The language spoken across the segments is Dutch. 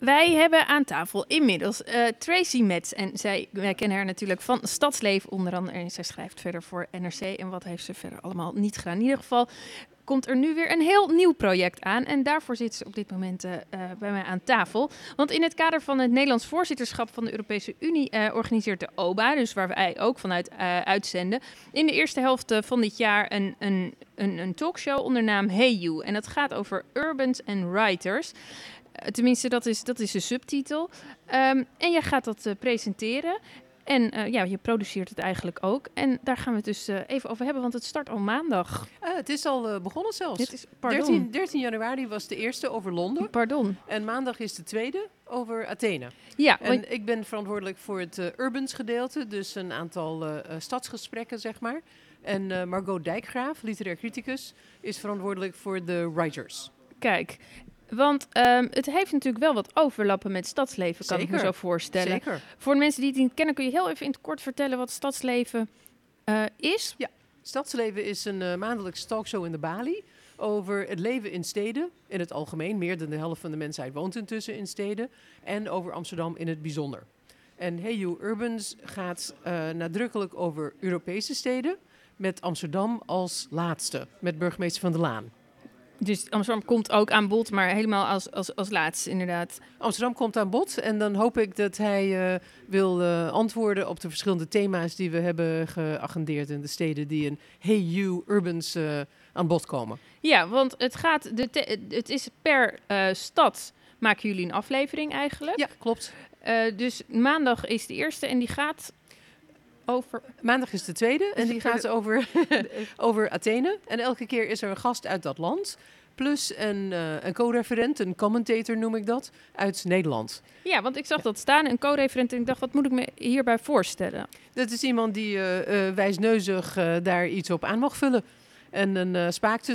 Wij hebben aan tafel inmiddels Tracy Metz. En wij kennen haar natuurlijk van Stadsleven onder andere. En zij schrijft verder voor NRC. En wat heeft ze verder allemaal niet gedaan. In ieder geval komt er nu weer een heel nieuw project aan. En daarvoor zit ze op dit moment bij mij aan tafel. Want in het kader van het Nederlands voorzitterschap van de Europese Unie organiseert de OBA, dus waar wij ook vanuit uitzenden, in de eerste helft van dit jaar een talkshow onder naam Hey You. En dat gaat over urbans en writers. Tenminste, dat is de subtitel. En jij gaat dat presenteren. En je produceert het eigenlijk ook. En daar gaan we het dus even over hebben, want het start al maandag. Het is al begonnen zelfs. Dit is, 13 januari was de eerste over Londen. Pardon. En maandag is de tweede over Athene. Ja, En ik ben verantwoordelijk voor het urbans gedeelte. Dus een aantal stadsgesprekken, zeg maar. En Margot Dijkgraaf, literair criticus, is verantwoordelijk voor de writers. Kijk, want het heeft natuurlijk wel wat overlappen met stadsleven, kan ik me zo voorstellen. Zeker. Voor de mensen die het niet kennen, kun je heel even in het kort vertellen wat stadsleven is? Ja, Stadsleven is een maandelijkse talkshow in de Bali over het leven in steden in het algemeen. Meer dan de helft van de mensheid woont intussen in steden. En over Amsterdam in het bijzonder. En Hey You Urbans gaat nadrukkelijk over Europese steden, met Amsterdam als laatste, met burgemeester Van der Laan. Dus Amsterdam komt ook aan bod, maar helemaal als laatste inderdaad. Amsterdam komt aan bod en dan hoop ik dat hij wil antwoorden op de verschillende thema's die we hebben geagendeerd in de steden die in Hey You Urbans aan bod komen. Ja, want het is per stad maken jullie een aflevering eigenlijk. Ja, klopt. Dus maandag is de eerste en die gaat over... Maandag is de tweede en die gaat over Athene. En elke keer is er een gast uit dat land. Plus een co-referent, een commentator noem ik dat, uit Nederland. Ja, want ik zag dat staan, een co-referent, en ik dacht, wat moet ik me hierbij voorstellen? Dat is iemand die wijsneuzig daar iets op aan mag vullen. En een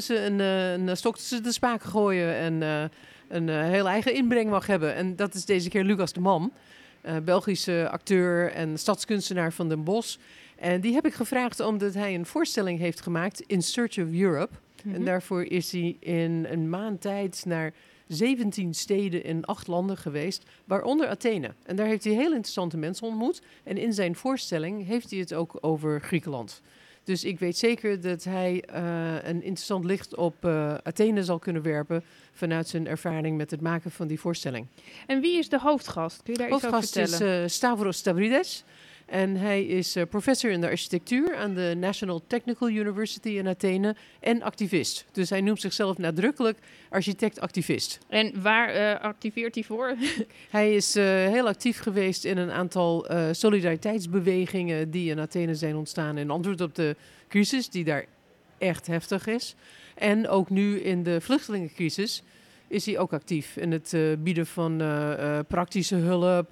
stok tussen de spaken gooien en een heel eigen inbreng mag hebben. En dat is deze keer Lucas de Man. Belgische acteur en stadskunstenaar van Den Bosch. En die heb ik gevraagd omdat hij een voorstelling heeft gemaakt, In Search of Europe. En daarvoor is hij in een maand tijd naar 17 steden in 8 landen geweest, waaronder Athene. En daar heeft hij heel interessante mensen ontmoet. En in zijn voorstelling heeft hij het ook over Griekenland. Dus ik weet zeker dat hij een interessant licht op Athene zal kunnen werpen vanuit zijn ervaring met het maken van die voorstelling. En wie is de hoofdgast? Kun je daar iets over vertellen? Hoofdgast is Stavros Stavridis. En hij is professor in de architectuur aan de National Technical University in Athene en activist. Dus hij noemt zichzelf nadrukkelijk architect-activist. En waar activeert hij voor? Hij is heel actief geweest in een aantal solidariteitsbewegingen die in Athene zijn ontstaan in antwoord op de crisis die daar echt heftig is. En ook nu in de vluchtelingencrisis is hij ook actief in het bieden van praktische hulp,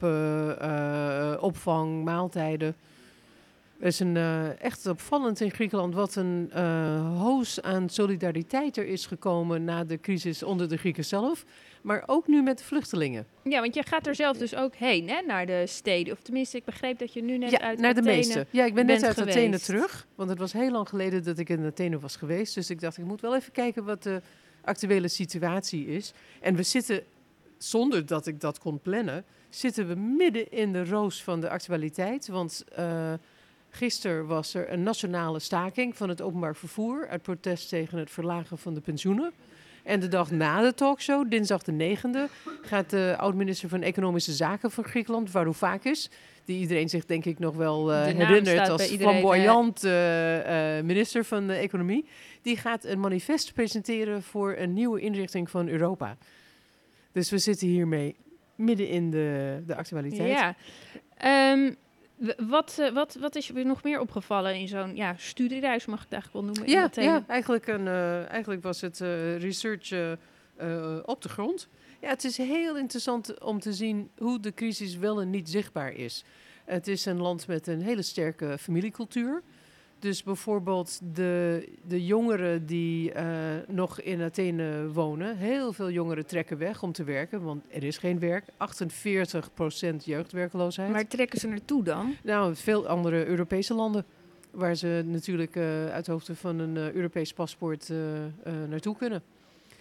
opvang, maaltijden. Het is echt opvallend in Griekenland wat een hoos aan solidariteit er is gekomen na de crisis onder de Grieken zelf. Maar ook nu met de vluchtelingen. Ja, want je gaat er zelf dus ook heen, hè, naar de steden. Of tenminste, ik begreep dat je nu net uit naar Athene de meeste. Ja, ik ben net uit geweest. Athene terug. Want het was heel lang geleden dat ik in Athene was geweest. Dus ik dacht, ik moet wel even kijken wat de actuele situatie is. En we zitten, zonder dat ik dat kon plannen, zitten we midden in de roos van de actualiteit. Want gisteren was er een nationale staking van het openbaar vervoer uit protest tegen het verlagen van de pensioenen. En de dag na de talkshow, dinsdag de 9e, gaat de oud-minister van Economische Zaken van Griekenland, Varoufakis, die iedereen zich denk ik nog wel herinnert als flamboyant minister van de Economie, die gaat een manifest presenteren voor een nieuwe inrichting van Europa. Dus we zitten hiermee midden in de actualiteit. Ja. Wat is je nog meer opgevallen in zo'n studiereis, mag ik het eigenlijk wel noemen? Eigenlijk was het research op de grond. Ja, het is heel interessant om te zien hoe de crisis wel en niet zichtbaar is. Het is een land met een hele sterke familiecultuur. Dus bijvoorbeeld de jongeren die nog in Athene wonen, heel veel jongeren trekken weg om te werken, want er is geen werk. 48% jeugdwerkloosheid. Waar trekken ze naartoe dan? Nou, veel andere Europese landen, waar ze natuurlijk uit hoofde van een Europees paspoort naartoe kunnen.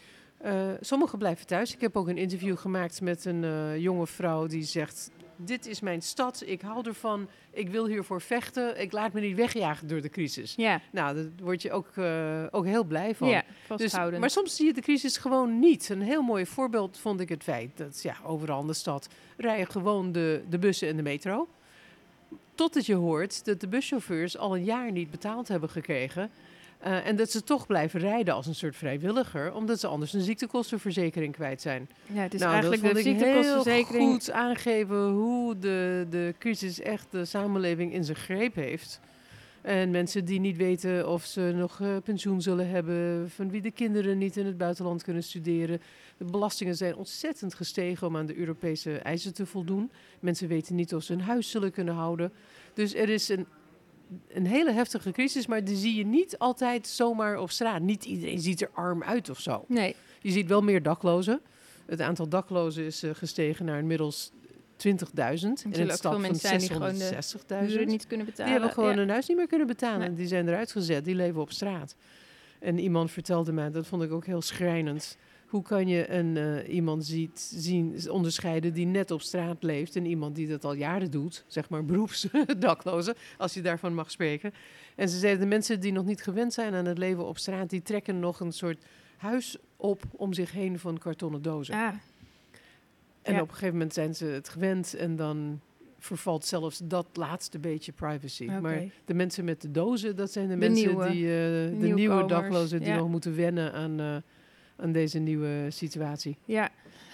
Sommigen blijven thuis. Ik heb ook een interview gemaakt met een jonge vrouw die zegt... Dit is mijn stad, ik hou ervan, ik wil hiervoor vechten. Ik laat me niet wegjagen door de crisis. Ja. Nou, daar word je ook heel blij van. Ja, Dus, vasthouden. maar soms zie je de crisis gewoon niet. Een heel mooi voorbeeld vond ik het feit dat overal in de stad rijden gewoon de bussen en de metro. Totdat je hoort dat de buschauffeurs al een jaar niet betaald hebben gekregen. En dat ze toch blijven rijden als een soort vrijwilliger, omdat ze anders een ziektekostenverzekering kwijt zijn. Ja, het is Nou, eigenlijk dat de vond ik ziektekostenverzekering. heel goed aangeven hoe de crisis echt de samenleving in zijn greep heeft. En mensen die niet weten of ze nog pensioen zullen hebben, van wie de kinderen niet in het buitenland kunnen studeren. De belastingen zijn ontzettend gestegen om aan de Europese eisen te voldoen. Mensen weten niet of ze een huis zullen kunnen houden. Dus er is een hele heftige crisis, maar die zie je niet altijd zomaar op straat. Niet iedereen ziet er arm uit of zo. Nee. Je ziet wel meer daklozen. Het aantal daklozen is gestegen naar inmiddels 20.000. En in de stad van 660.000. Huur niet kunnen betalen. Die hebben gewoon Ja. een huis niet meer kunnen betalen. Nee. Die zijn eruit gezet, die leven op straat. En iemand vertelde mij, dat vond ik ook heel schrijnend. Hoe kan je iemand onderscheiden die net op straat leeft en iemand die dat al jaren doet, zeg maar beroepsdaklozen, als je daarvan mag spreken. En ze zeiden, de mensen die nog niet gewend zijn aan het leven op straat, die trekken nog een soort huis op om zich heen van kartonnen dozen. Ah, En ja. op een gegeven moment zijn ze het gewend en dan vervalt zelfs dat laatste beetje privacy. Oké. Maar de mensen met de dozen, dat zijn de De mensen nieuwe, die de nieuwkomers, nieuwe daklozen die ja. nog moeten wennen aan deze nieuwe situatie. ja.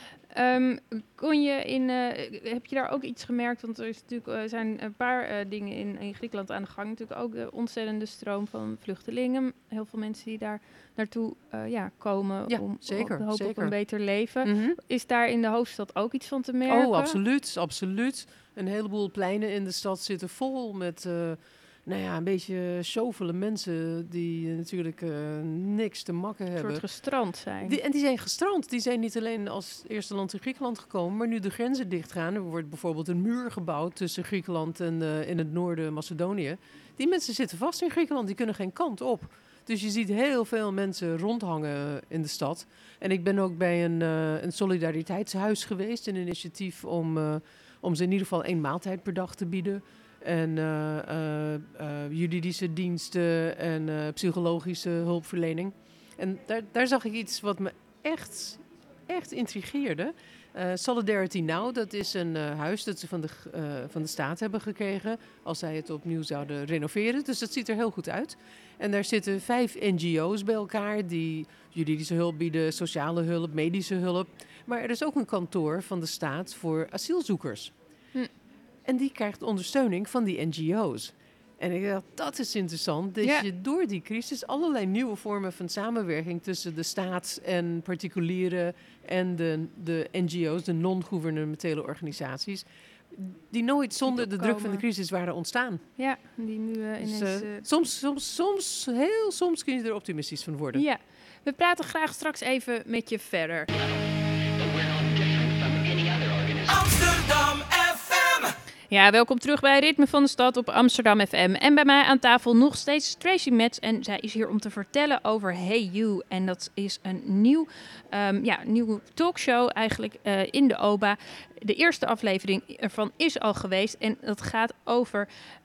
Heb je daar ook iets gemerkt? Want er is natuurlijk, zijn een paar dingen in Griekenland aan de gang. Natuurlijk ook de ontzettende stroom van vluchtelingen. Heel veel mensen die daar naartoe komen Ja, om zeker, hoop op zeker. een beter leven. Mhm. Is daar in de hoofdstad ook iets van te merken? Oh, absoluut, absoluut. Een heleboel pleinen in de stad zitten vol met een beetje sjovele mensen die natuurlijk niks te makken Een hebben. soort gestrand zijn. Die zijn gestrand. Die zijn niet alleen als eerste land in Griekenland gekomen, maar nu de grenzen dichtgaan. Er wordt bijvoorbeeld een muur gebouwd tussen Griekenland en in het noorden Macedonië. Die mensen zitten vast in Griekenland, die kunnen geen kant op. Dus je ziet heel veel mensen rondhangen in de stad. En ik ben ook bij een solidariteitshuis geweest, een initiatief om ze in ieder geval 1 maaltijd per dag te bieden. En juridische diensten en psychologische hulpverlening. En daar zag ik iets wat me echt intrigeerde. Solidarity Now, dat is een huis dat ze van de staat hebben gekregen als zij het opnieuw zouden renoveren. Dus dat ziet er heel goed uit. En daar zitten 5 NGO's bij elkaar die juridische hulp bieden, sociale hulp, medische hulp. Maar er is ook een kantoor van de staat voor asielzoekers. En die krijgt ondersteuning van die NGO's. En ik dacht, dat is interessant. Dat je door die crisis allerlei nieuwe vormen van samenwerking tussen de staat en particulieren en de NGO's, de non-gouvernementele organisaties, die nooit zonder de druk van de crisis waren ontstaan. Ja, die nu ineens... Soms kun je er optimistisch van worden. Ja, we praten graag straks even met je verder. Amsterdam FM. Ja, welkom terug bij Ritme van de Stad op Amsterdam FM. En bij mij aan tafel nog steeds Tracy Metz. En zij is hier om te vertellen over Hey You. En dat is een nieuwe talkshow eigenlijk in de OBA. De eerste aflevering ervan is al geweest. En dat gaat over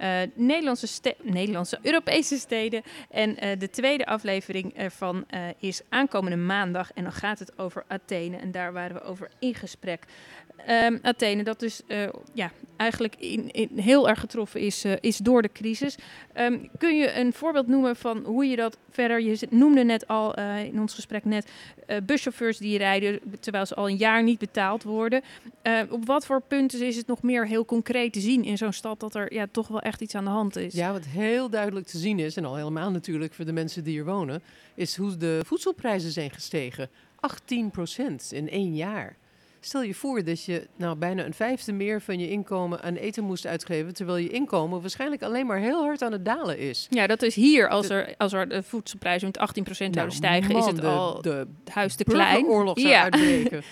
Europese steden. En de tweede aflevering ervan is aankomende maandag. En dan gaat het over Athene. En daar waren we over in gesprek. Athene, dat dus eigenlijk heel erg getroffen is door de crisis. Kun je een voorbeeld noemen van hoe je dat verder... Je noemde net al in ons gesprek buschauffeurs die rijden terwijl ze al een jaar niet betaald worden. Op wat voor punten is het nog meer heel concreet te zien in zo'n stad dat er toch wel echt iets aan de hand is? Ja, wat heel duidelijk te zien is, en al helemaal natuurlijk voor de mensen die hier wonen, is hoe de voedselprijzen zijn gestegen. 18% in 1 jaar. Stel je voor dat je bijna een vijfde meer van je inkomen aan eten moest uitgeven, terwijl je inkomen waarschijnlijk alleen maar heel hard aan het dalen is. Ja, dat is hier. Als er de voedselprijzen met 18% zouden stijgen, is het al het huis te klein. Burgeroorlog zou uitbreken.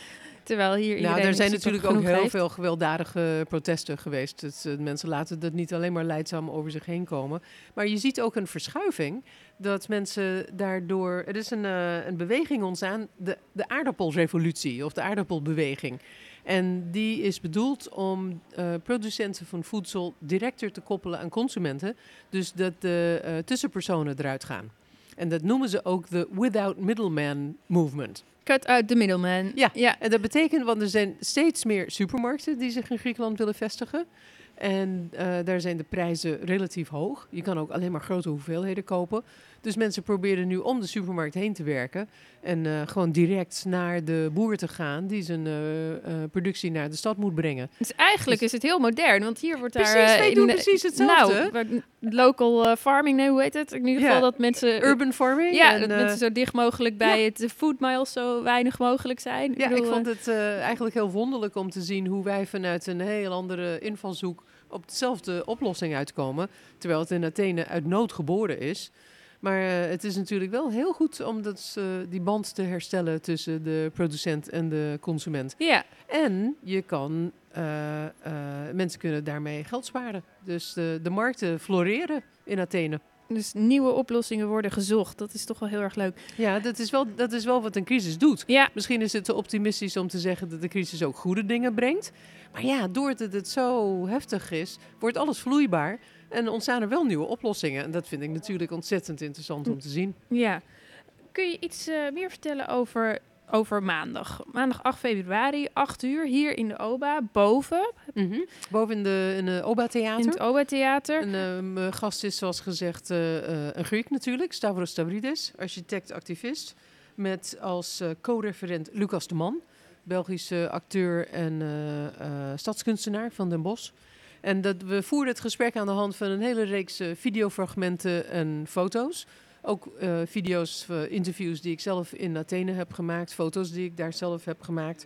Terwijl hier iedereen Nou, er zijn in principe natuurlijk ook genoeg heel heeft. veel gewelddadige protesten geweest. Dus, mensen laten dat niet alleen maar leidzaam over zich heen komen. Maar je ziet ook een verschuiving dat mensen daardoor... Er is een beweging ontstaan, de aardappelrevolutie of de aardappelbeweging. En die is bedoeld om producenten van voedsel directer te koppelen aan consumenten. Dus dat de tussenpersonen eruit gaan. En dat noemen ze ook de Without Middleman Movement. Cut out the middleman. Ja. En dat betekent, want er zijn steeds meer supermarkten die zich in Griekenland willen vestigen. En daar zijn de prijzen relatief hoog. Je kan ook alleen maar grote hoeveelheden kopen. Dus mensen proberen nu om de supermarkt heen te werken. En gewoon direct naar de boer te gaan die zijn productie naar de stad moet brengen. Dus eigenlijk is het heel modern, want hier wordt daar... Precies, wij doen in- precies hetzelfde. Local farming, nee, hoe heet het? In ieder geval dat mensen... Urban farming. Ja, en, dat mensen zo dicht mogelijk bij het food miles zo weinig mogelijk zijn. Ja, bedoel, ik vond het eigenlijk heel wonderlijk om te zien hoe wij vanuit een heel andere invalshoek op dezelfde oplossing uitkomen. Terwijl het in Athene uit nood geboren is. Maar het is natuurlijk wel heel goed om die band te herstellen tussen de producent en de consument. Ja, En je kan, mensen kunnen daarmee geld sparen. Dus de markten floreren in Athene. dus nieuwe oplossingen worden gezocht. Dat is toch wel heel erg leuk. Ja, dat is wel wat een crisis doet. Ja, Misschien is het te optimistisch om te zeggen dat de crisis ook goede dingen brengt. Maar ja, doordat het zo heftig is, wordt alles vloeibaar. En ontstaan er wel nieuwe oplossingen. En dat vind ik natuurlijk ontzettend interessant om te zien. ja. Kun je iets meer vertellen over maandag? Maandag 8 februari, 8 uur, hier in de OBA, boven, Boven in de Oba in Theater. het OBA-theater. En mijn gast is zoals gezegd een Griek natuurlijk, Stavros Stavridis, architect-activist. Met als co-referent Lucas de Man, Belgische acteur en stadskunstenaar van Den Bosch. En we voerden het gesprek aan de hand van een hele reeks videofragmenten en foto's. Ook video's, interviews die ik zelf in Athene heb gemaakt. Foto's die ik daar zelf heb gemaakt.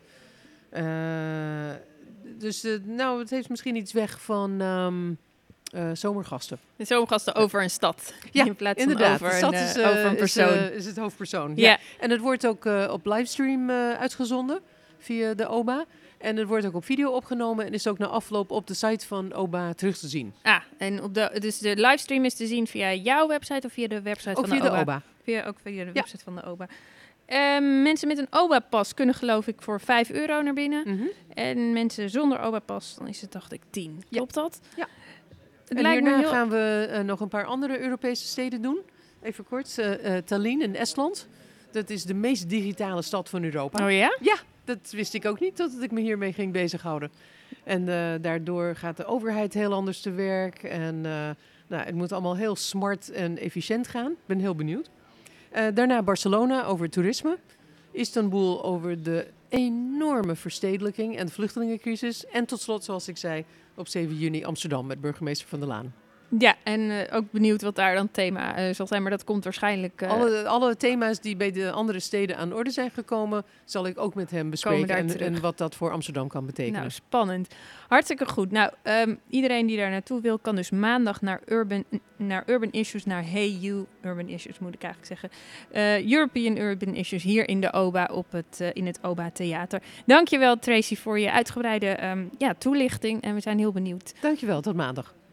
Dus het heeft misschien iets weg van zomergasten. De zomergasten over een stad. Ja, in plaats inderdaad. van De over, stad over een persoon. is het hoofdpersoon. Ja. Ja. En het wordt ook op livestream uitgezonden via de OBA. En het wordt ook op video opgenomen en is ook na afloop op de site van OBA terug te zien. En dus de livestream is te zien via jouw website of via de website Ook van via de OBA? Ook via de website van de OBA. Mensen met een OBA-pas kunnen geloof ik voor €5 naar binnen. Mhm. En mensen zonder OBA-pas, dan is het dacht ik 10. Ja. Klopt dat? Ja. Het En lijkt me hierna heel... gaan we nog een paar andere Europese steden doen. Even kort. Tallinn in Estland. Dat is de meest digitale stad van Europa. Oh ja? Ja, dat wist ik ook niet totdat ik me hiermee ging bezighouden. En daardoor gaat de overheid heel anders te werk. En het moet allemaal heel smart en efficiënt gaan. Ik ben heel benieuwd. Daarna Barcelona over toerisme. Istanbul over de enorme verstedelijking en de vluchtelingencrisis. En tot slot, zoals ik zei, op 7 juni Amsterdam met burgemeester Van der Laan. Ja, en ook benieuwd wat daar dan thema zal zijn. Maar dat komt waarschijnlijk... Alle thema's die bij de andere steden aan orde zijn gekomen, zal ik ook met hem bespreken. daar terug. En wat dat voor Amsterdam kan betekenen. Nou, spannend. Hartstikke goed. Nou, iedereen die daar naartoe wil, kan dus maandag naar Urban Issues, naar Hey You Urban Issues, moet ik eigenlijk zeggen. European Urban Issues hier in de OBA, in het OBA Theater. Dankjewel Tracy voor je uitgebreide toelichting en we zijn heel benieuwd. Dankjewel, tot maandag.